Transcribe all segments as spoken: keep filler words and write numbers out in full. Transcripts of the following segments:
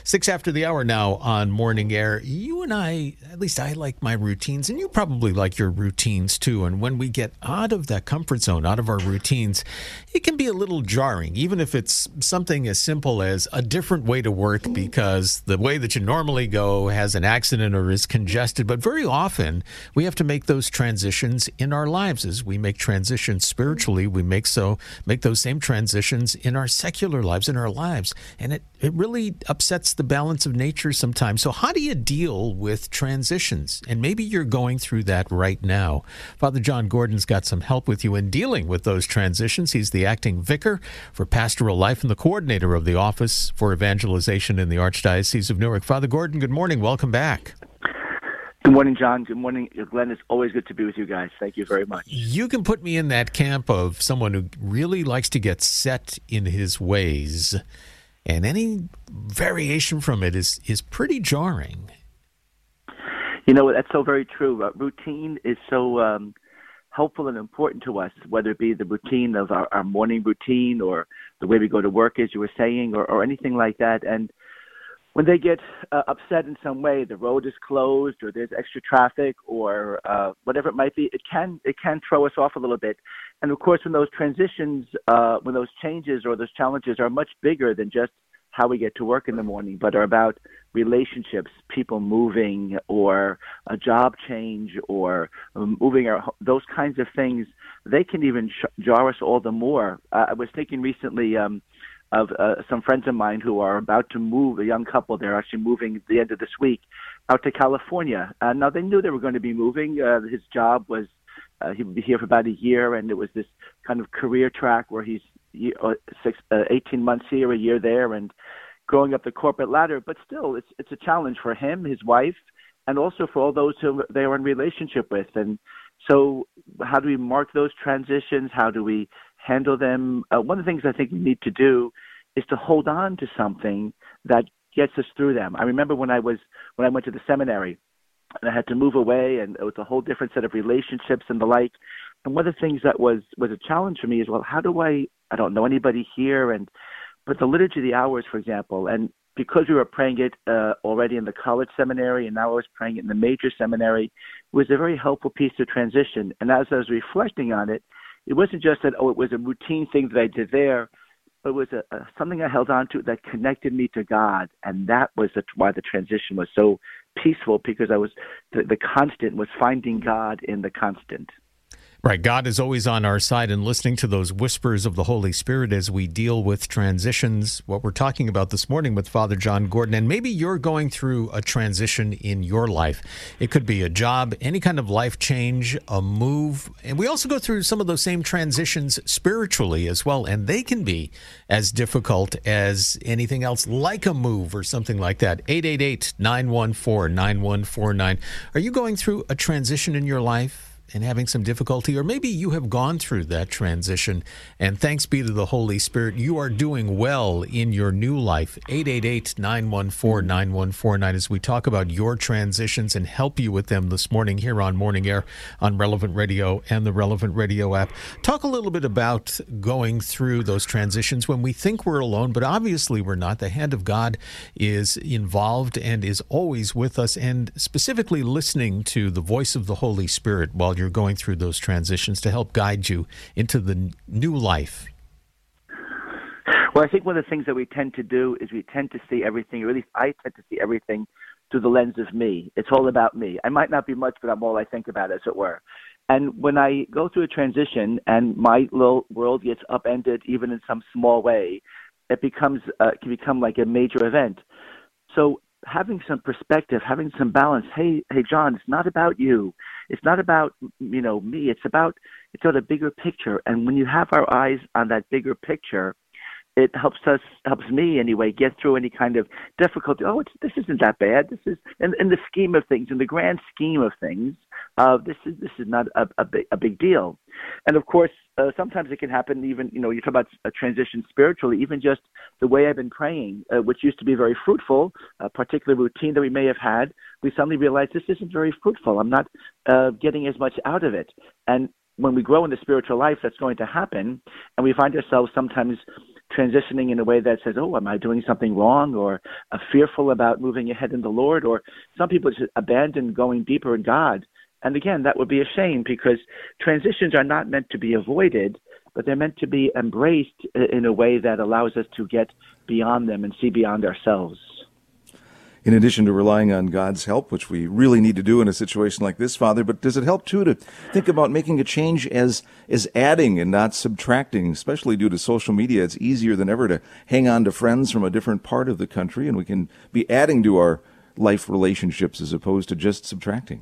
Six after the hour now on Morning Air. You and I, at least I like my routines, and you probably like your routines too. And when we get out of that comfort zone, out of our routines, it can be a little jarring, even if it's something as simple as a different way to work because the way that you normally go has an accident or is congested. But very often we have to make those transitions in our lives. As we make transitions spiritually, we make so make those same transitions in our secular lives, in our lives. And it, it really upsets the balance of nature sometimes. So how do you deal with transitions? And maybe you're going through that right now. Father John Gordon's got some help with you in dealing with those transitions. He's the acting vicar for pastoral life and the coordinator of the Office for Evangelization in the Archdiocese of Newark. Father Gordon, good morning. Welcome back. Good morning, John. Good morning, Glenn. It's always good to be with you guys. Thank you very much. You can put me in that camp of someone who really likes to get set in his ways, and any variation from it is, is pretty jarring. You know, that's so very true. Uh, routine is so um, helpful and important to us, whether it be the routine of our, our morning routine or the way we go to work, as you were saying, or, or anything like that. And when they get uh, upset in some way, the road is closed or there's extra traffic or uh, whatever it might be, it can it can throw us off a little bit. And, of course, when those transitions, uh, when those changes or those challenges are much bigger than just how we get to work in the morning, but are about relationships, people moving or a job change or um, moving, our, those kinds of things, they can even sh- jar us all the more. Uh, I was thinking recently um, of uh, some friends of mine who are about to move, a young couple. They're actually moving at the end of this week out to California. Uh, now, they knew they were going to be moving. Uh, his job was, uh, he would be here for about a year, and it was this kind of career track where he's uh, six, uh, eighteen months here, a year there, and going up the corporate ladder. But still, it's it's a challenge for him, his wife, and also for all those who they are in relationship with. And so how do we mark those transitions? How do we handle them? Uh, one of the things I think we need to do is to hold on to something that gets us through them. I remember when I was when I went to the seminary and I had to move away, and it was a whole different set of relationships and the like. And one of the things that was was a challenge for me is, well, how do I? I don't know anybody here, and but the Liturgy of the Hours, for example, and because we were praying it uh, already in the college seminary, and now I was praying it in the major seminary, it was a very helpful piece of transition. And as I was reflecting on it, it wasn't just that, oh, it was a routine thing that I did there, but it was a, a, something I held on to that connected me to God. And that was the, why the transition was so peaceful, because I was the, the constant was finding God in the constant. Right. God is always on our side, and listening to those whispers of the Holy Spirit as we deal with transitions, what we're talking about this morning with Father John Gordon. And maybe you're going through a transition in your life. It could be a job, any kind of life change, a move. And we also go through some of those same transitions spiritually as well. And they can be as difficult as anything else, like a move or something like that. eight eight eight, nine one four, nine one four nine. Are you going through a transition in your life and having some difficulty? Or maybe you have gone through that transition, and thanks be to the Holy Spirit, you are doing well in your new life. eight eight eight, nine one four, nine one four nine as we talk about your transitions and help you with them this morning here on Morning Air on Relevant Radio and the Relevant Radio app. Talk a little bit about going through those transitions when we think we're alone, but obviously we're not. The hand of God is involved and is always with us, and specifically listening to the voice of the Holy Spirit while you're going through those transitions to help guide you into the new life. Well, I think one of the things that we tend to do is we tend to see everything, or at least I tend to see everything through the lens of me. It's all about me. I might not be much, but I'm all I think about, as it were. And when I go through a transition and my little world gets upended, even in some small way, it becomes uh, can become like a major event. So having some perspective, having some balance. Hey, hey, John, it's not about you. It's not about, you know, me. It's about, it's about a bigger picture. And when you have our eyes on that bigger picture, it helps us, helps me anyway, get through any kind of difficulty. Oh, it's, this isn't that bad. This is, in, in the scheme of things, in the grand scheme of things, uh, this is this is not a, a, big, a big deal. And of course, uh, sometimes it can happen even, you know, you talk about a transition spiritually, even just the way I've been praying, uh, which used to be very fruitful, a particular routine that we may have had, we suddenly realize this isn't very fruitful. I'm not uh, getting as much out of it. And when we grow in the spiritual life, that's going to happen, and we find ourselves sometimes transitioning in a way that says, oh, am I doing something wrong, or uh, fearful about moving ahead in the Lord, or some people just abandon going deeper in God. And again, that would be a shame, because transitions are not meant to be avoided, but they're meant to be embraced in a way that allows us to get beyond them and see beyond ourselves. In addition to relying on God's help, which we really need to do in a situation like this, Father, but does it help, too, to think about making a change as as adding and not subtracting, especially due to social media? It's easier than ever to hang on to friends from a different part of the country, and we can be adding to our life relationships as opposed to just subtracting.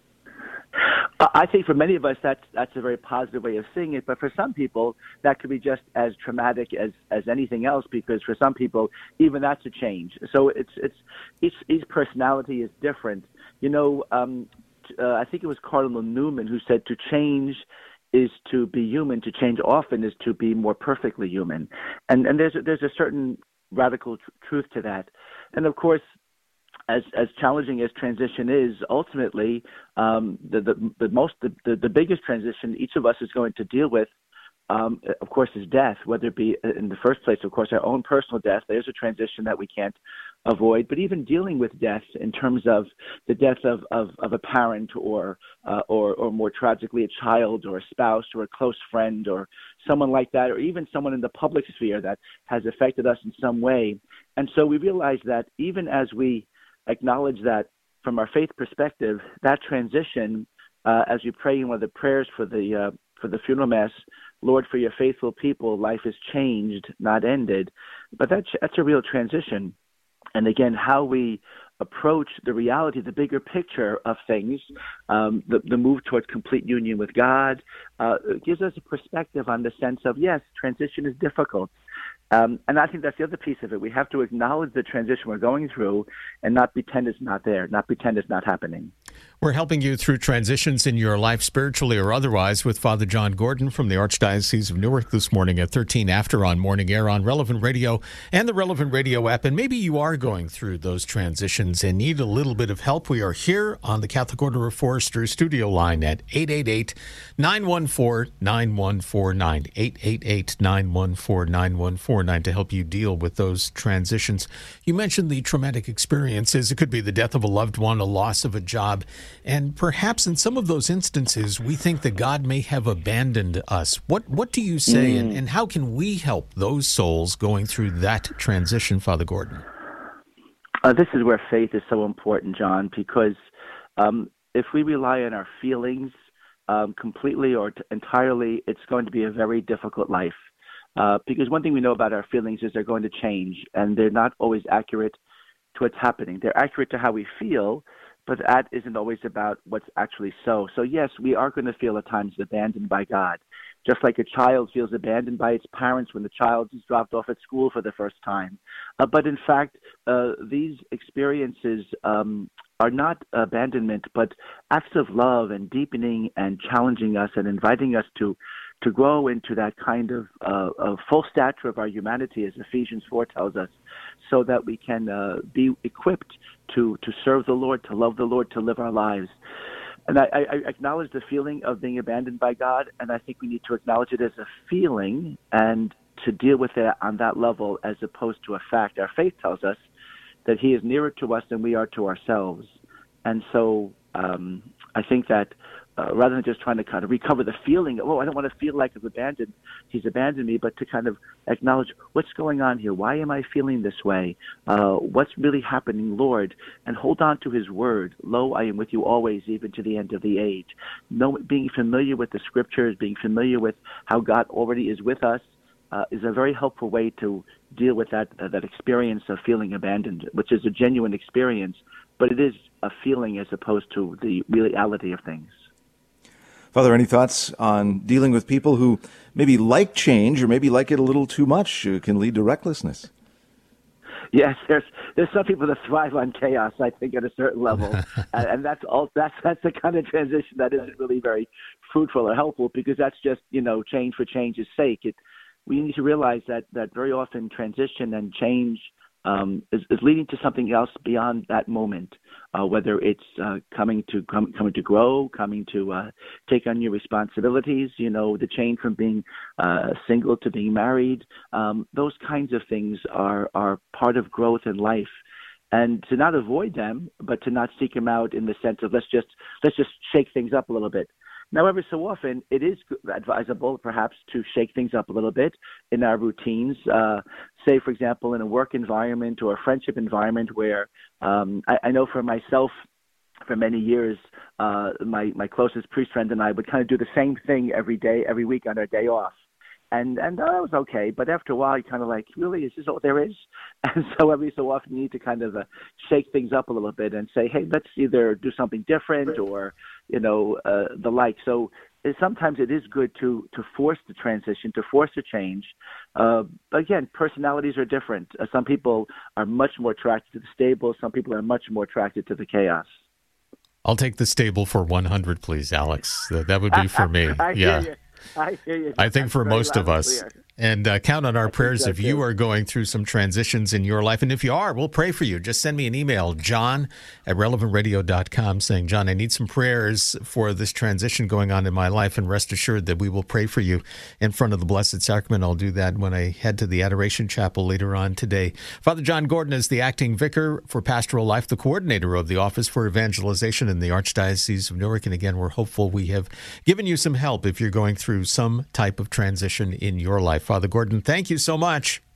I think for many of us, that's that's a very positive way of seeing it. But for some people, that could be just as traumatic as, as anything else, because for some people, even that's a change. So it's it's each each personality is different. You know, um, uh, I think it was Cardinal Newman who said to change is to be human. To change often is to be more perfectly human. And and there's a, there's a certain radical tr- truth to that. And of course, As as challenging as transition is, ultimately, um, the, the the most the, the, the biggest transition each of us is going to deal with, um, of course, is death. Whether it be in the first place, of course, our own personal death. There's a transition that we can't avoid. But even dealing with death in terms of the death of, of, of a parent, or uh, or or more tragically, a child, or a spouse, or a close friend, or someone like that, or even someone in the public sphere that has affected us in some way. And so we realize that even as we acknowledge that from our faith perspective, that transition, uh, as we pray in one of the prayers for the uh, for the funeral mass, Lord, for your faithful people, life is changed, not ended. But that's that's a real transition. And again, how we approach the reality, the bigger picture of things, um, the, the move towards complete union with God, uh, gives us a perspective on the sense of, yes, transition is difficult. Um, and I think that's the other piece of it. We have to acknowledge the transition we're going through and not pretend it's not there, not pretend it's not happening. We're helping you through transitions in your life, spiritually or otherwise, with Father John Gordon from the Archdiocese of Newark this morning at thirteen after on Morning Air on Relevant Radio and the Relevant Radio app. And maybe you are going through those transitions and need a little bit of help. We are here on the Catholic Order of Foresters studio line at eight eight eight, nine one four, nine one four nine, eight eight eight, nine one four, nine one four nine to help you deal with those transitions. You mentioned the traumatic experiences. It could be the death of a loved one, a loss of a job. And perhaps in some of those instances, we think that God may have abandoned us. What what do you say, mm. and, and how can we help those souls going through that transition, Father Gordon? Uh, this is where faith is so important, John, because um, if we rely on our feelings um, completely or t- entirely, it's going to be a very difficult life. Uh, because one thing we know about our feelings is they're going to change, and they're not always accurate to what's happening. They're accurate to how we feel, but that isn't always about what's actually so. So yes, we are going to feel at times abandoned by God, just like a child feels abandoned by its parents when the child is dropped off at school for the first time. Uh, but in fact, uh, these experiences um, are not abandonment, but acts of love and deepening and challenging us and inviting us to to grow into that kind of, uh, of full stature of our humanity, as Ephesians four tells us, so that we can uh, be equipped to, to serve the Lord, to love the Lord, to live our lives. And I, I acknowledge the feeling of being abandoned by God, and I think we need to acknowledge it as a feeling and to deal with it on that level as opposed to a fact. Our faith tells us that He is nearer to us than we are to ourselves. And so um, I think that Uh, rather than just trying to kind of recover the feeling of, oh, I don't want to feel like I've abandoned, he's abandoned me, but to kind of acknowledge what's going on here. Why am I feeling this way? Uh, what's really happening, Lord? And hold on to his word. Lo, I am with you always, even to the end of the age. Know, being familiar with the scriptures, being familiar with how God already is with us, uh, is a very helpful way to deal with that uh, that experience of feeling abandoned, which is a genuine experience, but it is a feeling as opposed to the reality of things. Father, any thoughts on dealing with people who maybe like change or maybe like it a little too much, uh, can lead to recklessness? Yes, there's there's some people that thrive on chaos, I think, at a certain level, and, and that's all. That's that's the kind of transition that isn't really very fruitful or helpful, because that's just, you know, change for change's sake. It we need to realize that that very often transition and change um, is, is leading to something else beyond that moment. Uh, whether it's uh, coming to com- coming to grow, coming to uh, take on your responsibilities, you know, the change from being uh, single to being married, um, those kinds of things are are part of growth in life. And to not avoid them, but to not seek them out in the sense of let's just let's just shake things up a little bit. Now, every so often, it is advisable, perhaps, to shake things up a little bit in our routines. Uh, say, for example, in a work environment or a friendship environment where um, I, I know for myself, for many years, uh, my, my closest priest friend and I would kind of do the same thing every day, every week on our day off. And and that was okay, but after a while, you kind of like, really, is this all there is? And so every so often, you need to kind of uh, shake things up a little bit and say, hey, let's either do something different or, you know, uh, the like. So it, sometimes it is good to to force the transition, to force a change. Uh, again, personalities are different. Uh, some people are much more attracted to the stable. Some people are much more attracted to the chaos. I'll take the stable for one hundred, please, Alex. That, that would be for me. I yeah. hear you. I hear you. I think for most of us. Clear. And uh, count on our I prayers if you too. are going through some transitions in your life. And if you are, we'll pray for you. Just send me an email, john at relevant radio dot com, saying, John, I need some prayers for this transition going on in my life. And rest assured that we will pray for you in front of the Blessed Sacrament. I'll do that when I head to the Adoration Chapel later on today. Father John Gordon is the acting vicar for pastoral life, the coordinator of the Office for Evangelization in the Archdiocese of Newark. And again, we're hopeful we have given you some help if you're going through some type of transition in your life. Father Gordon, thank you so much.